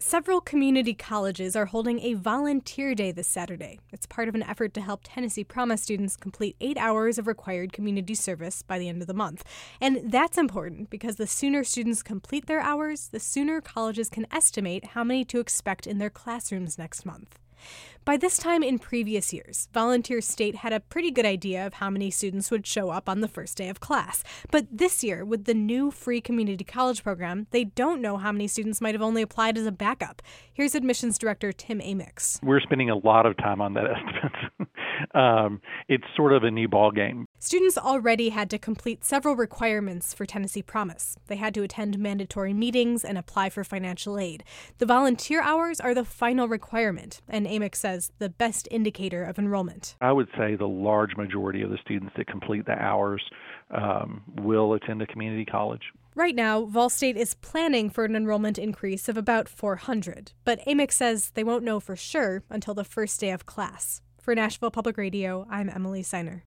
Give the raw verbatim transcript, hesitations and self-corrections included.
Several community colleges are holding a volunteer day this Saturday. It's part of an effort to help Tennessee Promise students complete eight hours of required community service by the end of the month. And that's important because the sooner students complete their hours, the sooner colleges can estimate how many to expect in their classrooms next month. By this time in previous years, Volunteer State had a pretty good idea of how many students would show up on the first day of class. But this year, with the new free community college program, they don't know how many students might have only applied as a backup. Here's admissions director Tim Amix. We're spending a lot of time on that estimate. um, it's sort of a new ball game. Students already had to complete several requirements for Tennessee Promise. They had to attend mandatory meetings and apply for financial aid. The volunteer hours are the final requirement, and Amix says the best indicator of enrollment. I would say the large majority of the students that complete the hours um, will attend a community college. Right now, Vol State is planning for an enrollment increase of about four hundred, but Amix says they won't know for sure until the first day of class. For Nashville Public Radio, I'm Emily Seiner.